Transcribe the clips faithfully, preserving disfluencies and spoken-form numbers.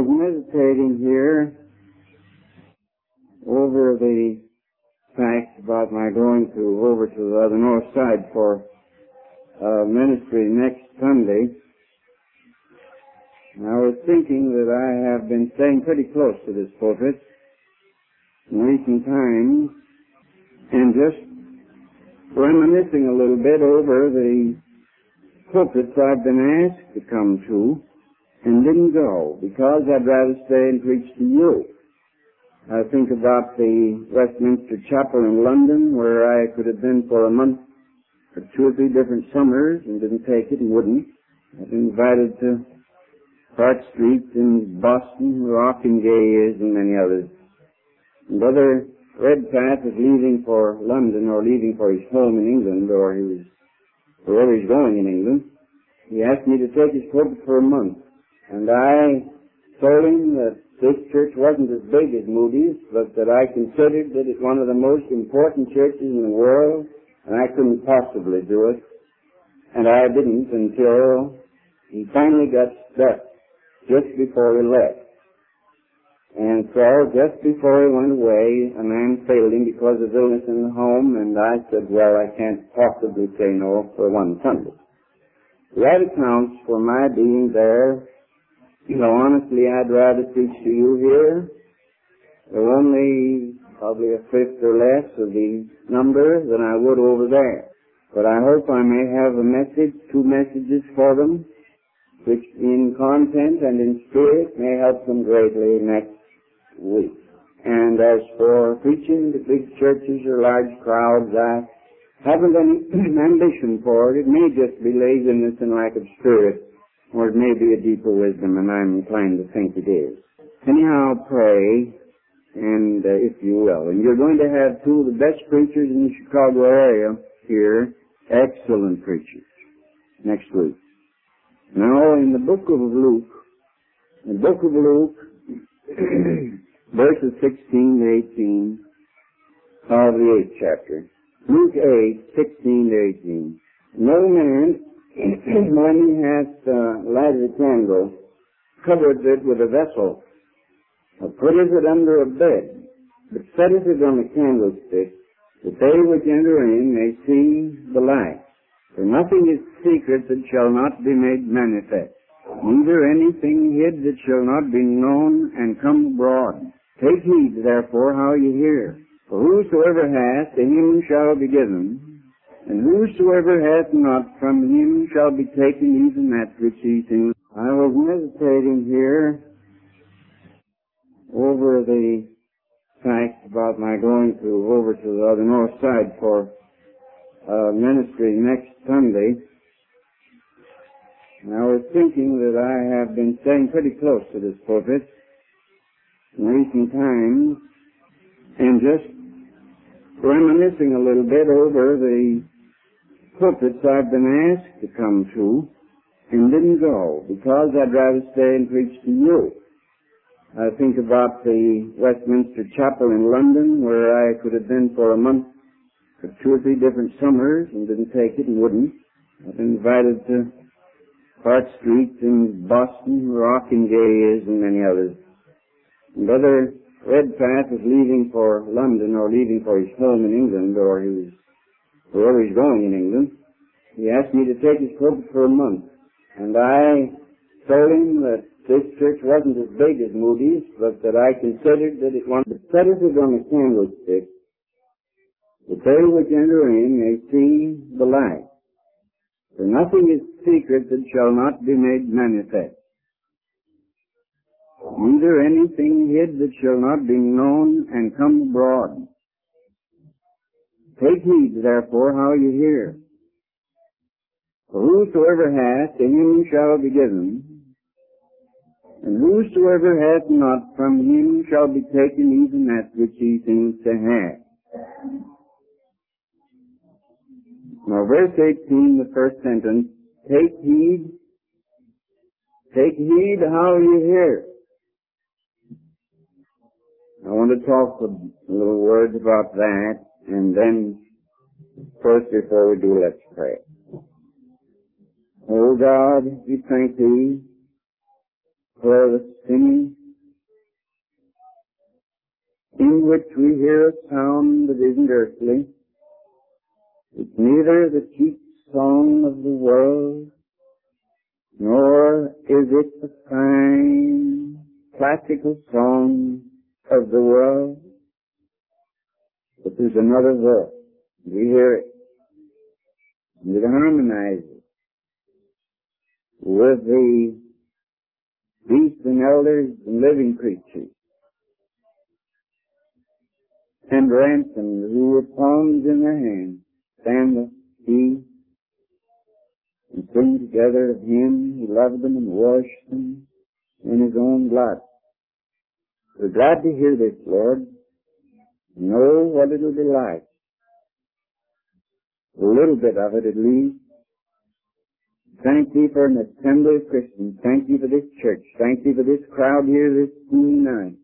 was meditating here over the fact about my going to over to the other north side for uh, ministry next Sunday. And I was thinking that I have been staying pretty close to this pulpit in recent times and just reminiscing a little bit over the pulpits I've been asked to come to and didn't go because I'd rather stay and preach to you. I think about the Westminster Chapel in London where I could have been for a month or two or three different summers and didn't take it and wouldn't. I've been invited to Park Street in Boston, Rockingham and many others. And Brother Redpath is leaving for London or leaving for his home in England, or he was wherever he's going in England. He asked me to take his pulpit for a month. And I told him that this church wasn't as big as Moody's, but that I considered that it's one of the most important churches in the world, and I couldn't possibly do it. And I didn't until he finally got stuck just before he left. And so just before he went away, a man failed him because of illness in the home, and I said, well, I can't possibly say no for one Sunday. That accounts for my being there. You know, honestly, I'd rather preach to you here. There are only probably a fifth or less of the number than I would over there. But I hope I may have a message, two messages for them, which in content and in spirit may help them greatly next week. And as for preaching to big churches or large crowds, I haven't any ambition for it. It may just be laziness and lack of spirit, or it may be a deeper wisdom, and I'm inclined to think it is. Anyhow, pray, and uh, if you will. And you're going to have two of the best preachers in the Chicago area here, excellent preachers, next week. Now, in the book of Luke, the book of Luke, verses sixteen to eighteen of the eighth chapter. Luke eight, sixteen to eighteen. No man, when he hath uh, lighted a candle, covereth it with a vessel, or putteth it under a bed, but setteth it on a candlestick, that they which enter in may see the light. For nothing is secret that shall not be made manifest, neither anything hid that shall not be known and come abroad. Take heed, therefore, how ye hear. For whosoever hath, to him shall be given, and whosoever hath not, from him shall be taken even that which he thinks. I was meditating here over the fact about my going to over to the other north side for uh, ministry next Sunday. And I was thinking that I have been staying pretty close to this pulpit in recent times and just reminiscing a little bit over the pulpits I've been asked to come to and didn't go because I'd rather stay and preach to you. I think about the Westminster Chapel in London where I could have been for a month or two or three different summers and didn't take it and wouldn't. I've been invited to Park Street in Boston, Rockingham and many others. And Brother Redpath is leaving for London or leaving for his home in England, or he was wherever he's going in England. He asked me to take his pulpit for a month. And I told him that this church wasn't as big as Moody's, but that I considered that it wanted to set it on a candlestick, that they which enter in may see the light. For nothing is secret that shall not be made manifest, neither anything hid that shall not be known and come abroad. Take heed, therefore, how you hear. For whosoever hath, to him shall be given, and whosoever hath not, from him shall be taken even that which he thinks to have. Now, verse eighteen, the first sentence, take heed, take heed how you hear. I want to talk a little words about that, and then first, before we do, let's pray. O God, we thank Thee for the singing, in which we hear a sound that isn't earthly. It's neither the cheap song of the world, nor is it the fine classical song of the world, but there's another voice. We hear it, and it harmonizes with the beasts and elders and living creatures, and ransomed who with palms in their hands stand the sea and sing together of Him who loved them and washed them in His own blood. We're glad to hear this, Lord. Know what it'll be like. A little bit of it at least. Thank Thee for an assembly of Christians. Thank Thee for this church. Thank Thee for this crowd here this night.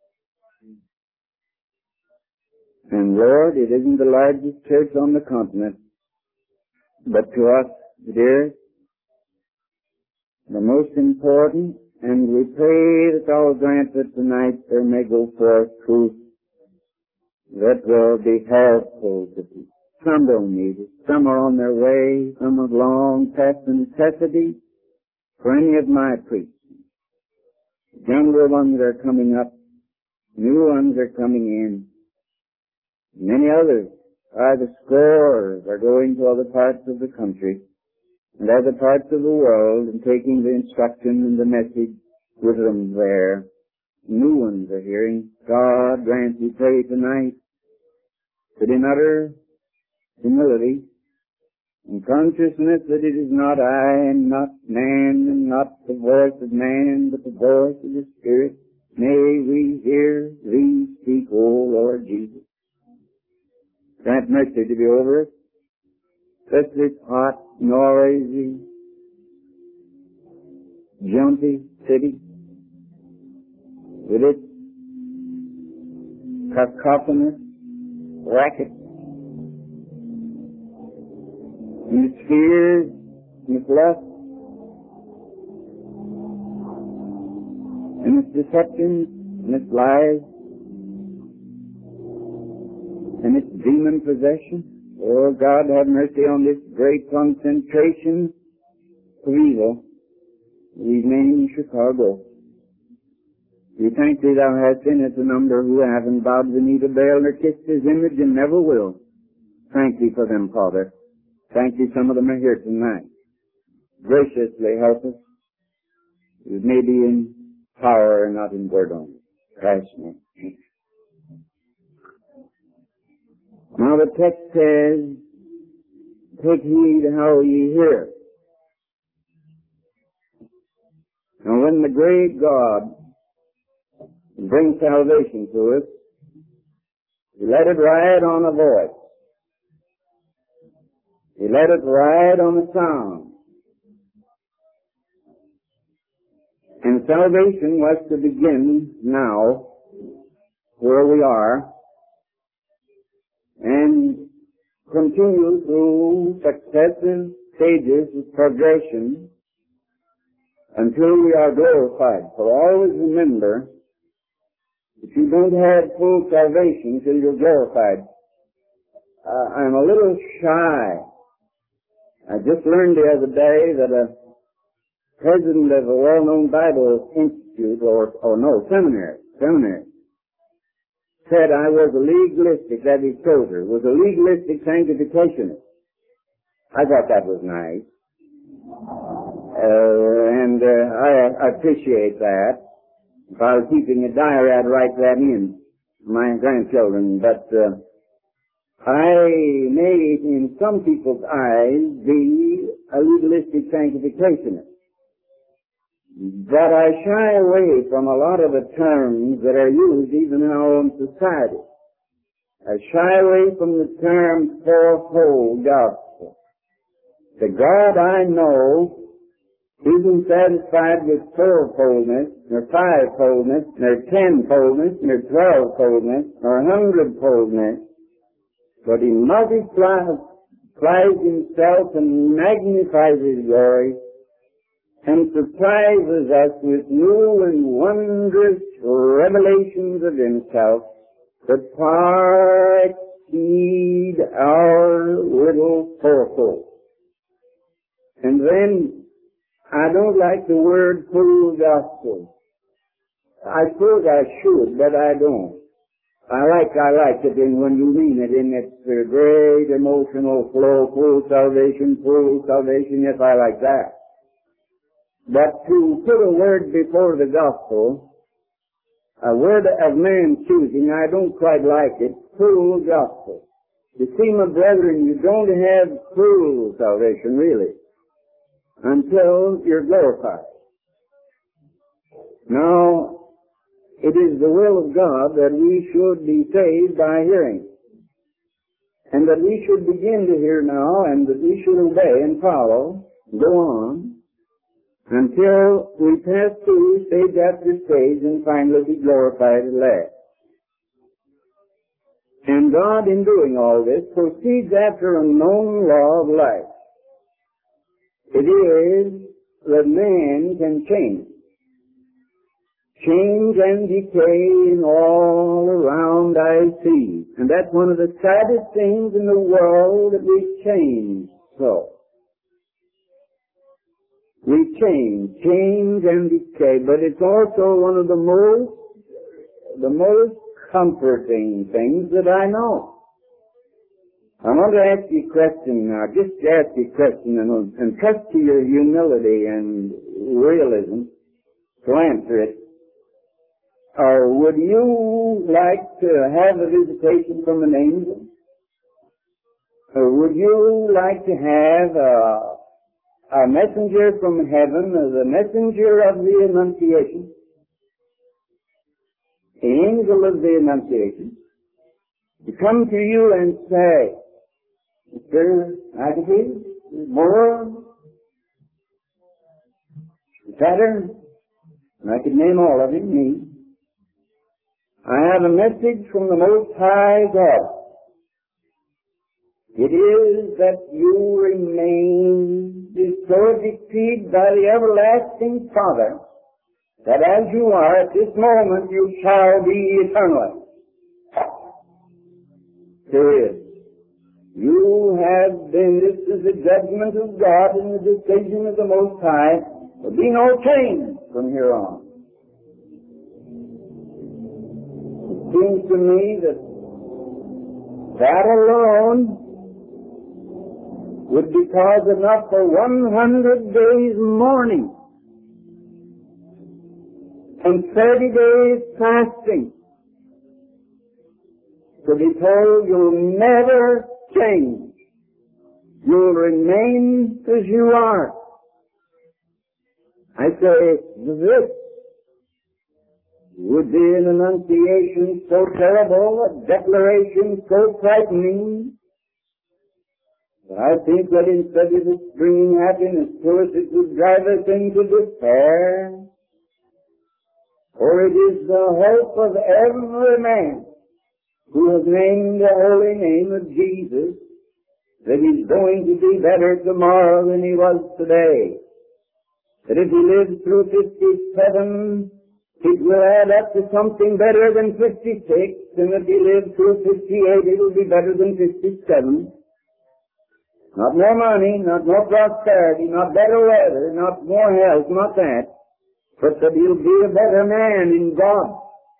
And Lord, it isn't the largest church on the continent, but to us it is the most important, and we pray that Thou grant that tonight there may go forth truth that will be helpful to people. Some don't need it. Some are on their way. Some have long past the necessity for any of my preaching. Younger ones are coming up. New ones are coming in. Many others, by the scores, are going to other parts of the country and other parts of the world and taking the instruction and the message with them there. New ones are hearing. God grant we pray tonight that in utter humility and consciousness that it is not I and not man and not the voice of man but the voice of the Spirit, may we hear Thee speak, O Lord Jesus. Grant mercy to be over us. Just this hot, noisy, jumpy city with its cacophonous racket and its fears and its lust and its deceptions and its lies and its demon possession. Oh, God, have mercy on this great concentration of evil we've named Chicago. We thank Thee Thou hast in us a number who haven't bowed the knee to Baal nor kissed His image and never will. Thank Thee for them, Father. Thank Thee some of them are here tonight. Graciously help us. It may be in power and not in word only. Christ's name. Now the text says, take heed how ye hear. And when the great God brings salvation to us, He let it ride on a voice. He let it ride on a sound. And salvation was to begin now, where we are, and continue through successive stages of progression until we are glorified. For always remember that you don't have full salvation until you're glorified. Uh, I'm a little shy. I just learned the other day that a president of a well-known Bible institute, or, or no, seminary, seminary, said I was a legalistic, that is Tozer, was a legalistic sanctificationist. I thought that was nice. Uh, and uh, I, I appreciate that. If I was keeping a diary, I'd write that in my grandchildren. But uh, I may, in some people's eyes, be a legalistic sanctificationist. But I shy away from a lot of the terms that are used even in our own society. I shy away from the term fourfold gospel. The God I know isn't satisfied with fourfoldness, nor fivefoldness, nor tenfoldness, nor twelvefoldness, nor hundredfoldness, but He multiplies Himself and magnifies His glory and surprises us with new and wondrous revelations of himself that far exceed our little forecasts. And then, I don't like the word full gospel. I suppose I should, but I don't. I like, I like it in when you mean it in its uh, great emotional flow, full salvation, full salvation, yes, I like that. But to put a word before the gospel, a word of man's choosing, I don't quite like it, full gospel. You see, my brethren, you don't have full salvation, really, until you're glorified. Now, it is the will of God that we should be saved by hearing, and that we should begin to hear now, and that we should obey and follow, go on, until we pass through stage after stage and finally be glorified at last. And God, in doing all this, proceeds after a known law of life. It is that man can change. Change and decay all around I see. And that's one of the saddest things in the world, that we change so. We change, change and decay, but it's also one of the most, the most comforting things that I know. I want to ask you a question now, just ask you a question and, and trust to your humility and realism to answer it. Or would you like to have a visitation from an angel? Or would you like to have a, a messenger from heaven, the messenger of the Annunciation? The angel of the Annunciation, to come to you and say, Mister Agassiz, more, better, and I could name all of them, me. I have a message from the Most High God. It is that you remain decreed by the everlasting Father, that as you are at this moment, you shall be eternally. There is. You have been, this is the judgment of God and the decision of the Most High. There will be no change from here on. It seems to me that that alone would be cause enough for one hundred days mourning and thirty days fasting to be told you'll never change. You'll remain as you are. I say, this would be an annunciation so terrible, a declaration so frightening, that I think that instead of it bringing happiness to us, it would drive us into despair. For it is the hope of every man who has named the holy name of Jesus, that he's going to be better tomorrow than he was today. That if he lives through fifty-seven, it will add up to something better than fifty-six, and if he lives through fifty-eight, it will be better than fifty-seven. Not more money, not more prosperity, not better weather, not more health, not that, but that he'll be a better man in God.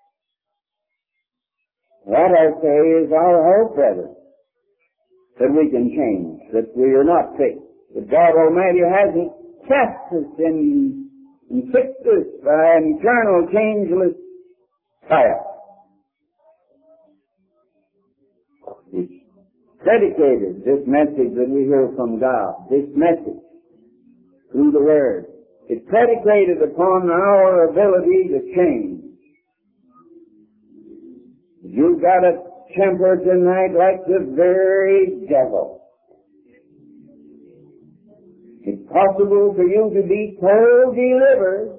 That, I say, is our hope, brother, that we can change, that we are not fixed, that God Almighty hasn't kept us and, and fixed us by an eternal, changeless fire. It's dedicated, this message that we hear from God, this message through the Word. It's predicated upon our ability to change. You've got a temper tonight like the very devil. It's possible for you to be so delivered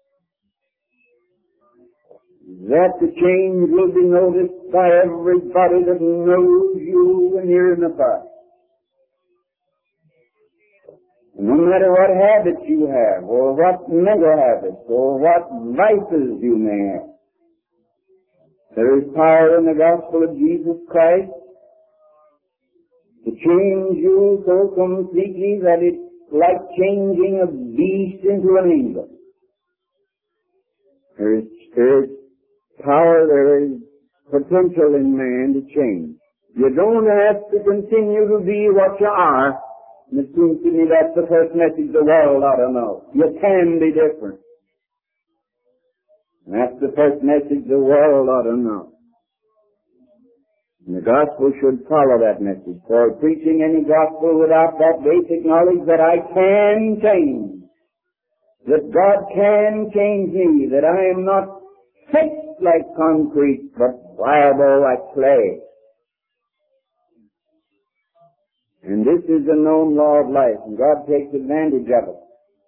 that the change will be noticed by everybody that knows you and near and far. No matter what habits you have, or what mental habits, or what vices you may have, there is power in the gospel of Jesus Christ to change you so completely that it's like changing a beast into an angel. There is, there is power, there is potential in man to change. You don't have to continue to be what you are. And it seems to me that's the first message the world ought to know. You can be different. And that's the first message the world ought to know. And the gospel should follow that message. For preaching any gospel without that basic knowledge that I can change, that God can change me, that I am not fixed like concrete, but pliable like clay. And this is the known law of life, and God takes advantage of it.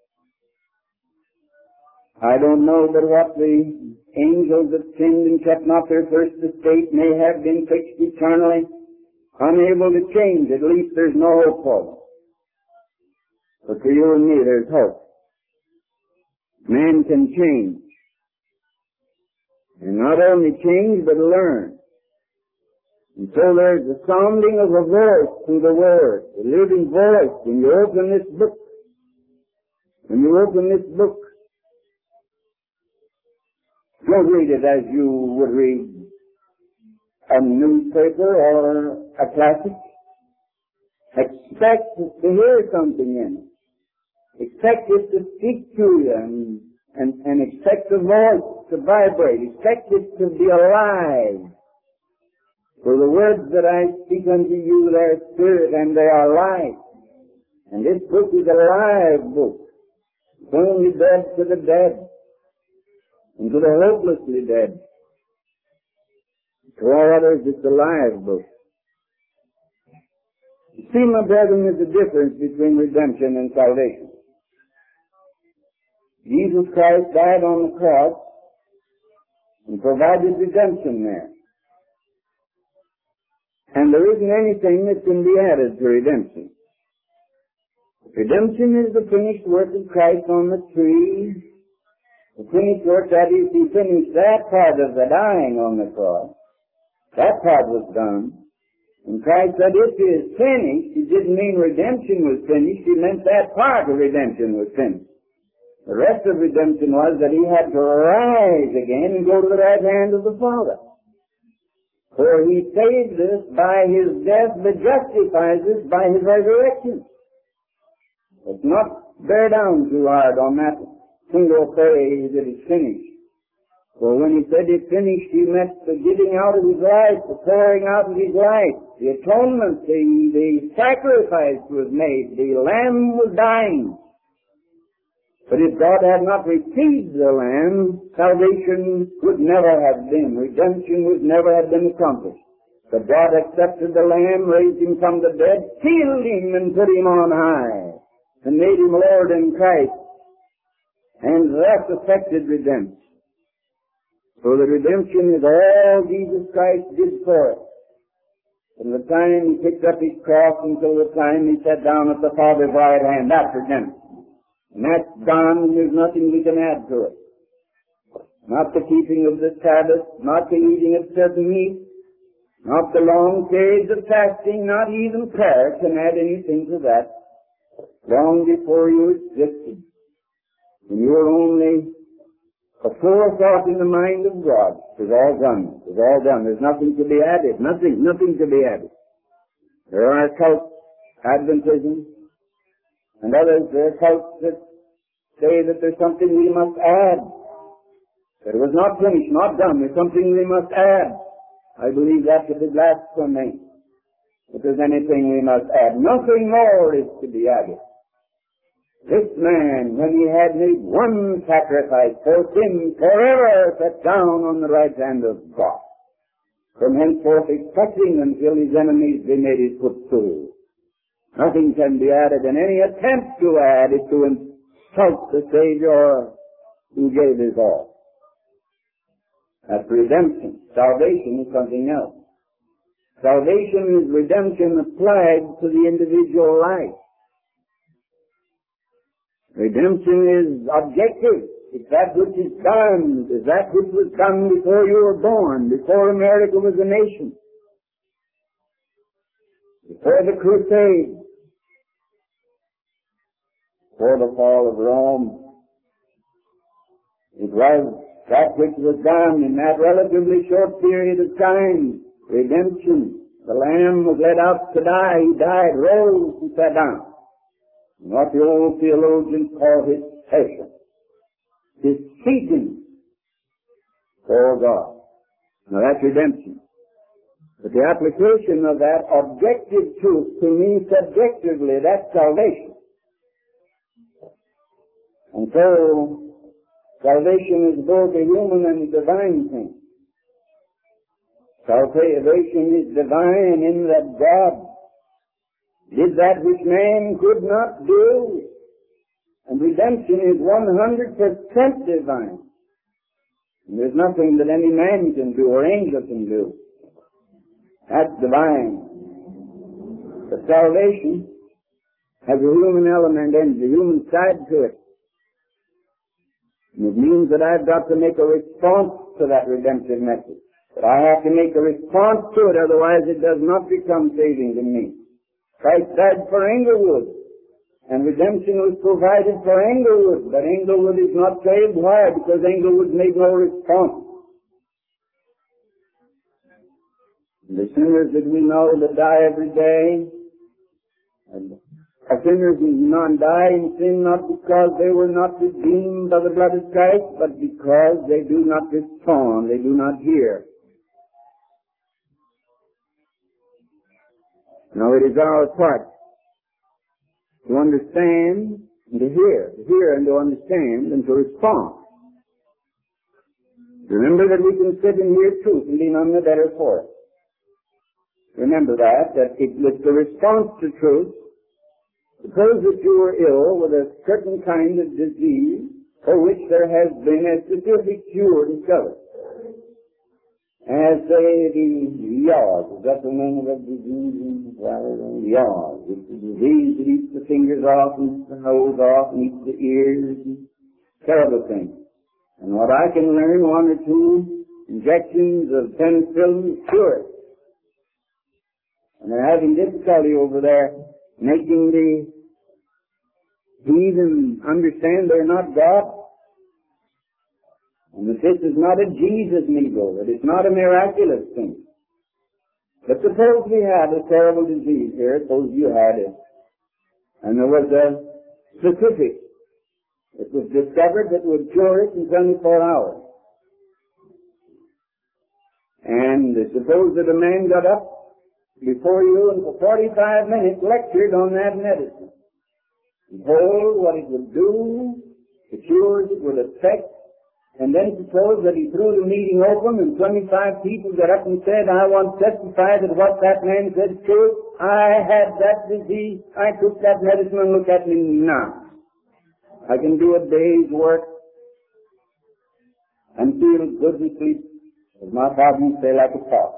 I don't know but what the angels that sinned and kept not their first estate may have been fixed eternally, unable to change. At least there's no hope for them. But for you and me, there's hope. Man can change. And not only change, but learn. And so there's the sounding of a voice through the Word, a living voice. When you open this book, when you open this book, don't read it as you would read a newspaper or a classic. Expect to hear something in it. Expect it to speak to you and, and, and expect the voice to vibrate. Expect it to be alive. For the words that I speak unto you, they are spirit and they are life. And this book is a live book. It's only dead to the dead and to the hopelessly dead. To all others, it's a live book. You see, my brethren, there's a difference between redemption and salvation. Jesus Christ died on the cross and provided redemption there. And there isn't anything that can be added to redemption. Redemption is the finished work of Christ on the tree. The finished work, that is, he finished that part of the dying on the cross. That part was done. And Christ said, it is finished. He didn't mean redemption was finished. He meant that part of redemption was finished. The rest of redemption was that he had to rise again and go to the right hand of the Father. For he saved us by his death, but justifies us by his resurrection. Let's not bear down too hard on that single phrase that it's finished. For when he said it's finished, he meant the giving out of his life, the pouring out of his life, the atonement, the, the sacrifice was made, the lamb was dying. But if God had not received the Lamb, salvation would never have been. Redemption would never have been accomplished. But God accepted the Lamb, raised him from the dead, sealed him and put him on high, and made him Lord in Christ. And that affected redemption. So the redemption is all Jesus Christ did for us. From the time he picked up his cross until the time he sat down at the Father's right hand, that's redemption. And that's gone, and there's nothing we can add to it. Not the keeping of the Sabbath, not the eating of certain meat, not the long periods of fasting, not even prayer can add anything to that. Long before you existed, when you were only a forethought in the mind of God, it was all done. It was all done. There's nothing to be added. Nothing, nothing to be added. There are cults, Adventism, and others, there are cults that say that there's something we must add. That it was not finished, not done. There's something we must add. I believe that to be blasphemy. If there's anything we must add, nothing more is to be added. This man, when he had made one sacrifice for sin, forever sat down on the right hand of God, from henceforth expecting until his enemies be made his footstool. Nothing can be added, and any attempt to add is to insult the Savior who gave his all. That's redemption. Salvation is something else. Salvation is redemption applied to the individual life. Redemption is objective. It's that which is done. It's that which was done before you were born, before America was a nation, before the Crusade, before the fall of Rome. It was that which was done in that relatively short period of time. Redemption. The Lamb was led out to die. He died, rose, and sat down. And what the old theologians call his passion, his seeking for God. Now that's redemption. But the application of that objective truth to me subjectively, that's salvation. And so, salvation is both a human and a divine thing. Salvation is divine in that God did that which man could not do. And redemption is one hundred percent divine. And there's nothing that any man can do or angel can do. That's divine. But salvation has a human element and a human side to it. And it means that I've got to make a response to that redemptive message. But I have to make a response to it, otherwise it does not become saving to me. Christ died for Englewood, and redemption was provided for Englewood, but Englewood is not saved. Why? Because Englewood made no response. The sinners that we know that die every day, and are sinners who non die in sin not because they were not redeemed by the blood of Christ, but because they do not respond, they do not hear. Now it is our part to understand and to hear, to hear and to understand and to respond. Remember that we can sit and hear truth and be none the better for it. Remember that, that it was the response to truth. Suppose that you were ill with a certain kind of disease for which there has been a specific cure discovered. As say the yaws, is that the name of that disease? Yaws. It's a disease that eats the fingers off and eats the nose off and eats the ears. And terrible thing. And what I can learn, one or two injections of penicillin cure it. And they're having difficulty over there making the heathen understand they're not God. And that this is not a Jesus needle, that it's not a miraculous thing. But suppose we had a terrible disease here, suppose you had it, and there was a specific, it was discovered that would cure it in twenty-four hours. And suppose that a man got up before you and for forty-five minutes lectured on that medicine. He told what it would do, the cures it would affect, and then suppose that he threw the meeting open and twenty-five people got up and said, I want to testify that what that man said is true. I had that disease. I took that medicine and look at me now. I can do a day's work and feel good and sleep, as my father used to say, like a top.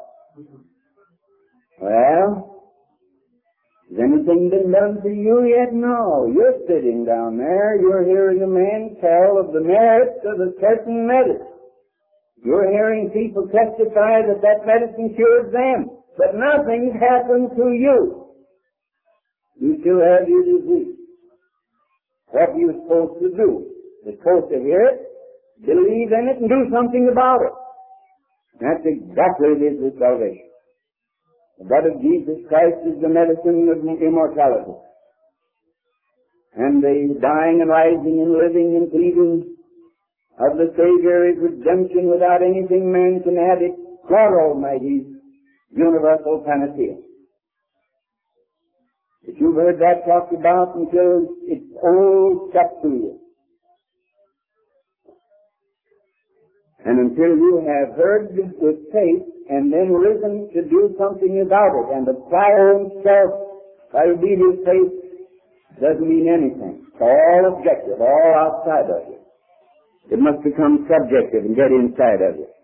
Well, has anything been done for you yet? No. You're sitting down there. You're hearing a man tell of the merits of a certain medicine. You're hearing people testify that that medicine cured them. But nothing's happened to you. You still have your disease. What are you supposed to do? You're supposed to hear it, believe in it, and do something about it. That's exactly what it is with salvation. The blood of Jesus Christ is the medicine of immortality. And the dying and rising and living and pleading of the Savior is redemption without anything man can add it. God Almighty's universal panacea. If you've heard that talked about until it's all stuck to you, and until you have heard with faith and then risen to do something about it and apply oneself by obedient faith, doesn't mean anything. It's all objective, all outside of you. It must become subjective and get inside of you.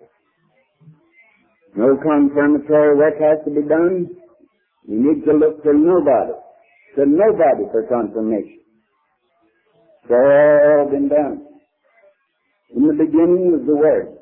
No confirmatory work has to be done. You need to look to nobody, to nobody for confirmation. It's all been done. In the beginning was the Word.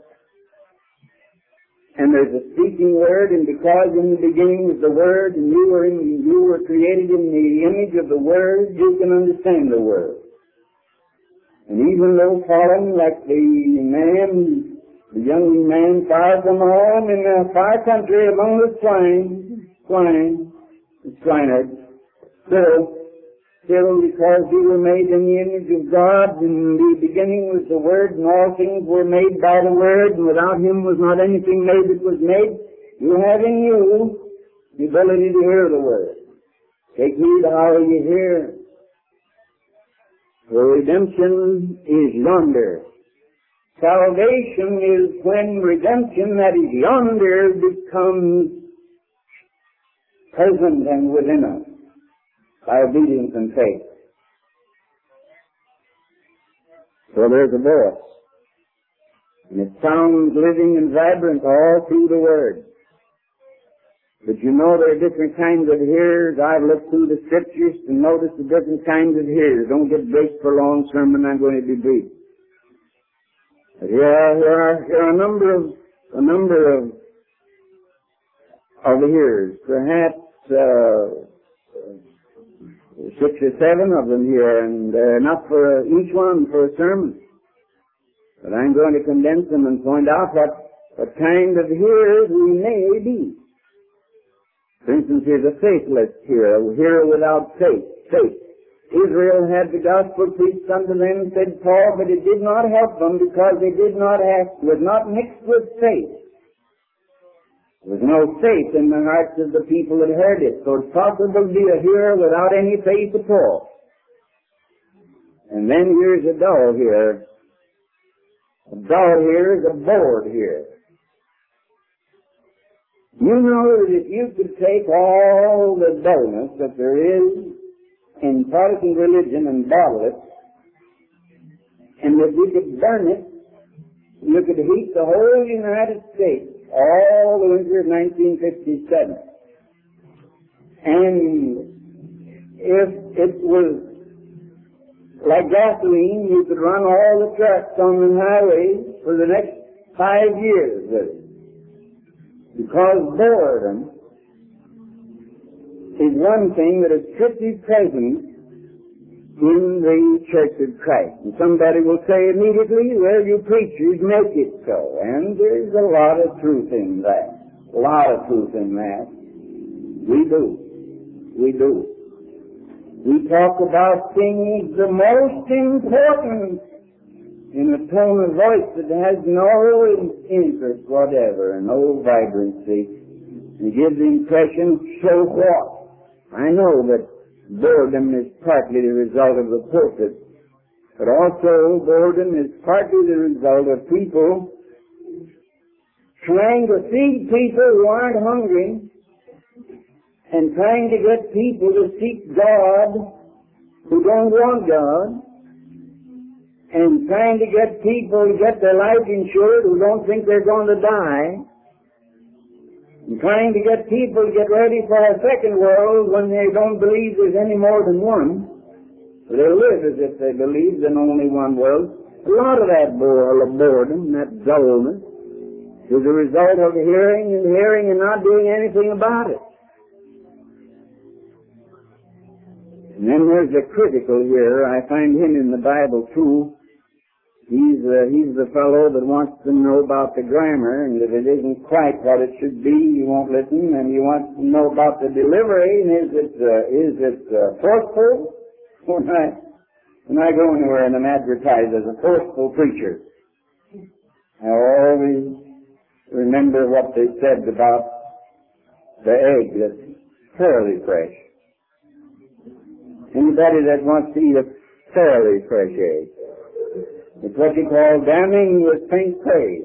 And there's a speaking Word, and because in the beginning was the Word, and you were in, you were created in the image of the Word, you can understand the Word. And even though fallen like the man, the young man far from home in a far country among the swine, swine, the swineherds, still, still because you were made in the image of God, in the beginning was the Word, and all things were made by the Word, and without Him was not anything made that was made. You have in you the ability to hear the Word. Take heed how you hear. For redemption is yonder. Salvation is when redemption that is yonder becomes present and within us by obedience and faith. So there's a voice, and it sounds living and vibrant all through the Word. But you know there are different kinds of hearers. I've looked through the Scriptures to notice the different kinds of hearers. Don't get braced for a long sermon. I'm going to be brief. But here are, here are, here are a number of a number of of hearers. Perhaps uh, six or seven of them here, and uh, enough for each one for a sermon. But I'm going to condense them and point out what what kind of hearers we may be. For instance, here's a faithless hearer, a hearer without faith. Faith. Israel had the gospel preached unto them, said Paul, but it did not help them because they did not have, was not mixed with faith. There was no faith in the hearts of the people that heard it. So it's possible to be a hearer without any faith at all. And then here's a dull hearer. A dull hearer is a bored hearer. You know that if you could take all the dullness that there is in Protestant religion and bottle it, and that you could burn it, you could heat the whole United States all the winter of nineteen fifty-seven. And if it was like gasoline, you could run all the trucks on the highways for the next five years with it. Because boredom is one thing that is strictly present in the Church of Christ. And somebody will say immediately, well, you preachers make it so. And there's a lot of truth in that. A lot of truth in that. We do. We do. We talk about things the most important in a tone of voice that has no interest whatever, and no vibrancy, and gives the impression, so what? I know that boredom is partly the result of the pulpit, but also boredom is partly the result of people trying to feed people who aren't hungry, and trying to get people to seek God who don't want God, and trying to get people to get their life insured who don't think they're going to die, and trying to get people to get ready for a second world when they don't believe there's any more than one. They live as if they believed in only one world. A lot of that boredom, that dullness, is a result of hearing and hearing and not doing anything about it. And then there's a critical hearer. I find him in the Bible too. He's uh, he's the fellow that wants to know about the grammar, and if it isn't quite what it should be, he won't listen. And he wants to know about the delivery, and is it uh, is it uh, forceful? When I when I go anywhere and I'm advertised as a forceful preacher, I always remember what they said about the egg that's fairly fresh. Anybody that wants to eat a fairly fresh egg. It's what you call damning with faint praise.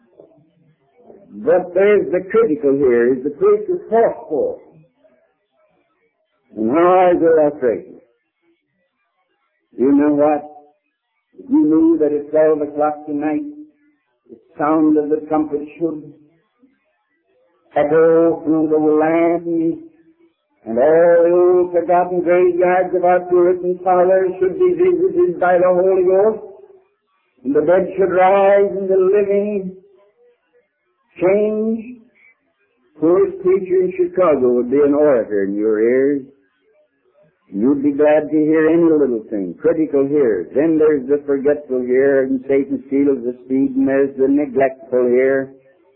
But there's the critical here, is the preach is forceful. And how is illustration? You know what? If you knew that at twelve o'clock tonight, the sound of the trumpet should echo through the land and all the old forgotten graveyards of our Puritan fathers should be visited by the Holy Ghost, and the dead should rise and the living change. Poorest preacher in Chicago would be an orator in your ears. You'd be glad to hear any little thing, critical here. Then there's the forgetful here, and Satan steals the speed, and there's the neglectful here,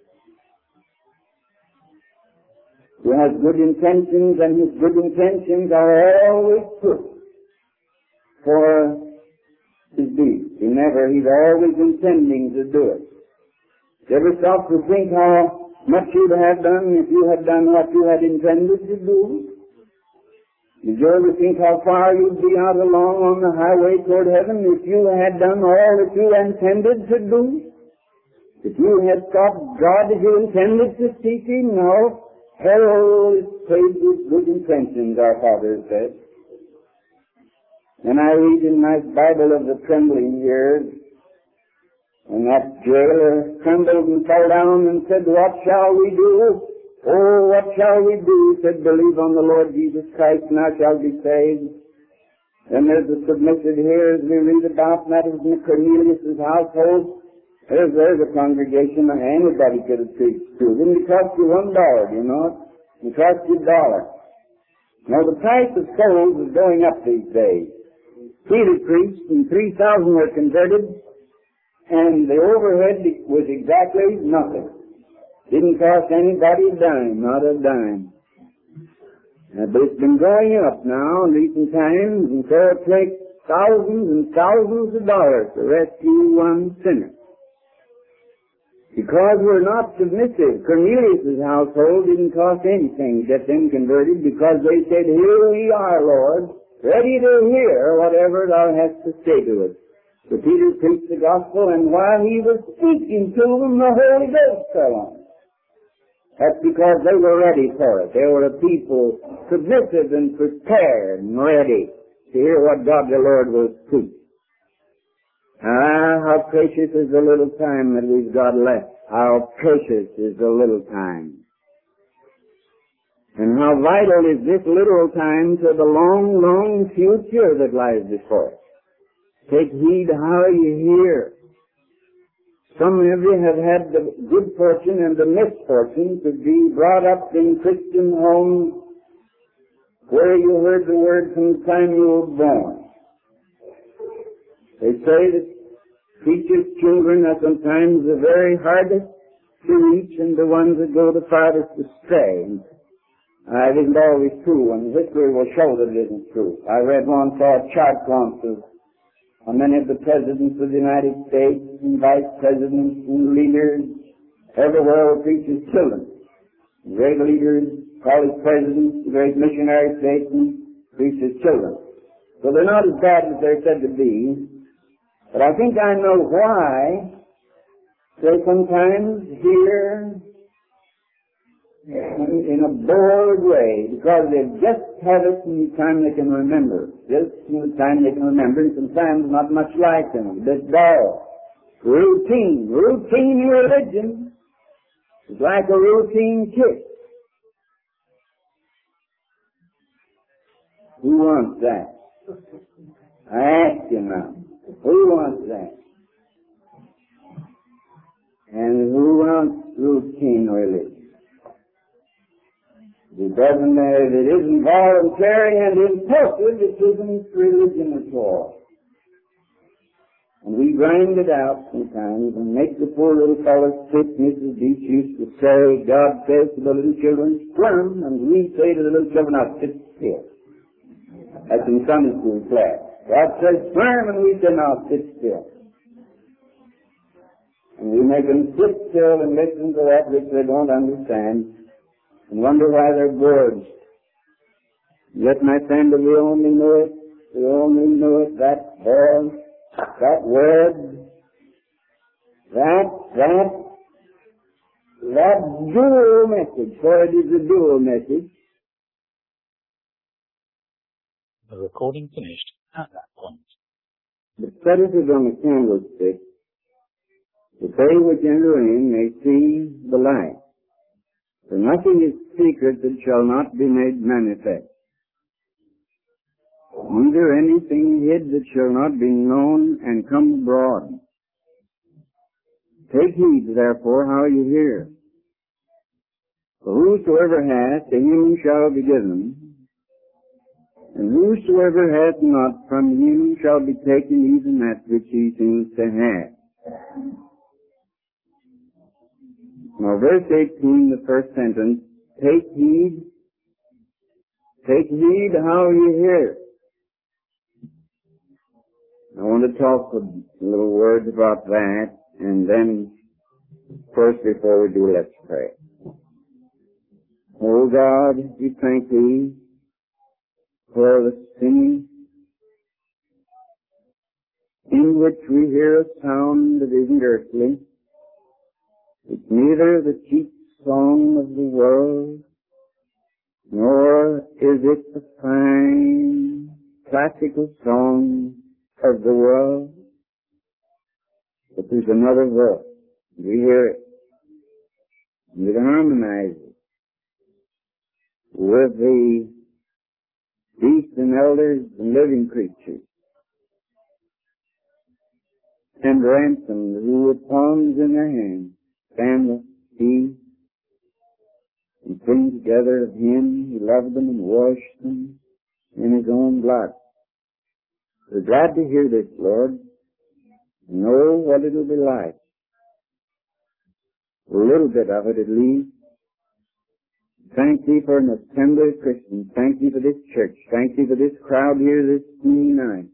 who has good intentions, and his good intentions are always put for his deeds. He never, he's always intending to do it. You ever stop to think how much you'd have done if you had done what you had intended to do? Did you ever think how far you'd be out along on the highway toward heaven if you had done all that you intended to do? If you had stopped God as you intended to seek Him? No. Hell is paved with good intentions, our Father said. And I read in my Bible of the trembling years, and that jailer trembled and fell down and said, "What shall we do? Oh, what shall we do?" He said, "Believe on the Lord Jesus Christ, and thou shalt be saved." Then there's the submissive here, as we read about, and that is in Cornelius' household. There's, there's a congregation that anybody could have preached to. It didn't cost you one dollar, you know. It cost you a dollar. Now, the price of souls is going up these days. Peter preached, and three thousand were converted, and the overhead was exactly nothing. Didn't cost anybody a dime, not a dime. Uh, but it's been going up now in recent times, and so it takes thousands and thousands of dollars to rescue one sinner. Because we're not submissive. Cornelius' household didn't cost anything to get them converted, because they said, "Here we are, Lord, ready to hear whatever thou hast to say to us." So Peter preached the gospel, and while he was speaking to them, the Holy Ghost fell on them. That's because they were ready for it. They were a people submissive and prepared and ready to hear what God the Lord will preach. Ah, how precious is the little time that we've got left. How precious is the little time. And how vital is this little time to the long, long future that lies before us. Take heed how you hear. Some of you have had the good fortune and the misfortune to be brought up in Christian homes where you heard the word from the time you were born. They say that preachers' children are sometimes the very hardest to reach and the ones that go the farthest astray. Uh, it isn't always true, and history will show that it isn't true. I read once a chart once of how many of the presidents of the United States and vice presidents and leaders everywhere were preachers' children. Great leaders, college presidents, great missionary statesmen, preachers' children. So they're not as bad as they're said to be, but I think I know why they sometimes hear in a bored way, because they've just had it in the time they can remember. Just in the time they can remember, and sometimes not much like them. But dull. Routine. Routine religion is like a routine kiss. Who wants that? I ask you now. Who wants that? And who wants routine religion? It doesn't, uh, if it isn't voluntary and impulsive, it isn't religion at all. And we grind it out sometimes and make the poor little fellows sit. Missus Beach used to say, God says to the little children, squirm, and we say to the little children, now sit still. That's in Sunday school class. God says squirm, and we say, now sit still. And we make them sit still and listen to that which they don't understand, and wonder why they're bored. Yet, my friend, if we only knew it, we only knew it, that voice, that word, that, that, that dual message, for it is a dual message. The recording finished at that point. The set it on the candlestick, that they which enter in may see the light. For nothing is secret that shall not be made manifest, neither anything hid that shall not be known and come abroad. Take heed, therefore, how you hear. For whosoever hath, to him shall be given, and whosoever hath not, from him shall be taken even that which he seems to have. Now, verse eighteen, the first sentence, take heed, take heed how you hear. I want to talk a little words about that, and then first, before we do, let's pray. Oh God, we thank Thee for the singing in which we hear a sound that isn't earthly. It's neither the cheap song of the world, nor is it the fine classical song of the world, but there's another voice. We hear it, and it harmonizes with the beasts and elders and living creatures, and ransomed who with palms in their hands stand the sea and sing together of Him who loved them and washed them in His own blood. We're glad to hear this, Lord, and know what it'll be like. A little bit of it at least. Thank Thee for an assembly of Christians. Thank Thee for this church. Thank Thee for this crowd here this night.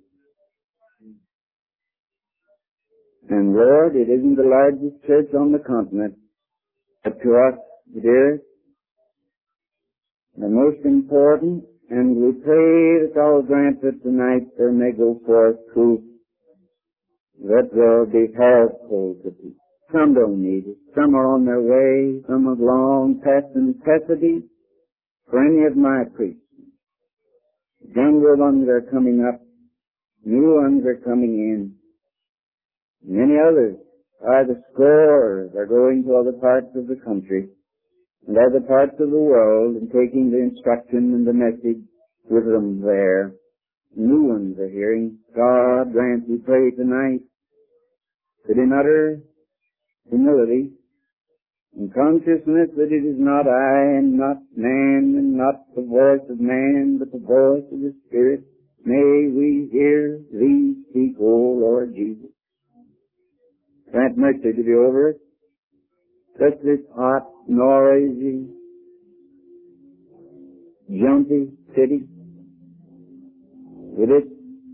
And Lord, it isn't the largest church on the continent, but to us it is the most important, and we pray that Thou grant that tonight there may go forth truth that will be helpful to people. Some don't need it. Some are on their way. Some have long past the necessity for any of my preaching. Younger ones are coming up. New ones are coming in. Many others, by the scores, are going to other parts of the country and other parts of the world and taking the instruction and the message with them there. New ones are hearing. God grant, we pray tonight, that in utter humility and consciousness that it is not I and not man and not the voice of man, but the voice of the Spirit, may we hear Thee speak, O Lord Jesus. Grant mercy to be over us. Touch this hot, noisy, jumpy city with its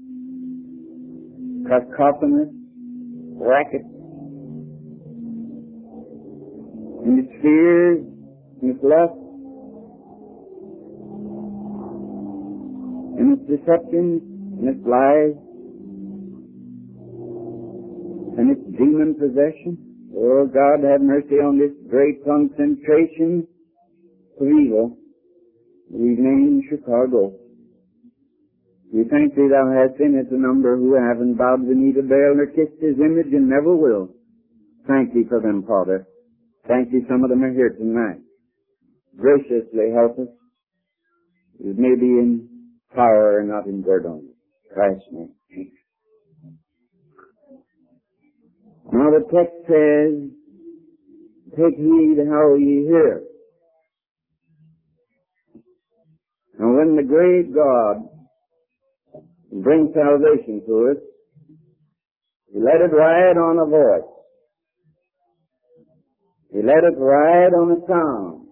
cacophonous racket and its fears and its lust and its deceptions and its lies and its demon possession. Oh God, have mercy on this great concentration of evil we've named Chicago. We thank Thee Thou hast in it a number who haven't bowed the knee to Baal nor kissed His image and never will. Thank Thee for them, Father. Thank Thee some of them are here tonight. Graciously help us. It may be in power and not in word only. Christ's name. Now the text says, take heed how ye hear. And when the great God brings salvation to us, He let it ride on a voice. He let it ride on a sound.